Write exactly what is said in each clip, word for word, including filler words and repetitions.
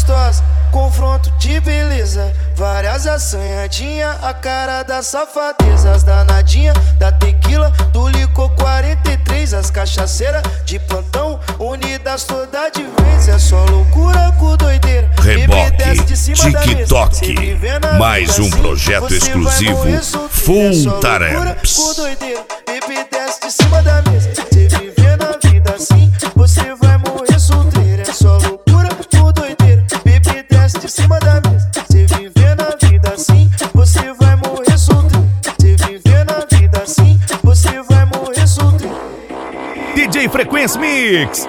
gostosa, confronto de beleza, várias assanhadinha, a cara da safadeza. As danadinha da tequila, do licor quarenta e três, as cachaceiras de plantão, unidas toda de vez. É só loucura com doideira. Reboque, TikTok, mais um projeto exclusivo Full Taramps. Com doideira, bebê desce de cima da mesa. Você vivendo a vida assim, você vai morrer solteira. É só loucura com doideira, bebê desce de cima da mesa. Você vivendo a vida assim, você vai morrer solteira. Você vivendo a vida assim, você vai morrer solteira. D J Frequência Mix.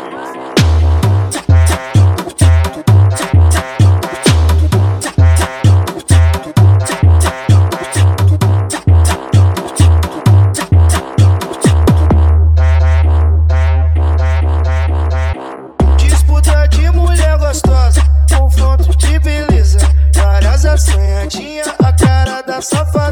Confronto de beleza, várias assanhadinha, a cara da safadeza.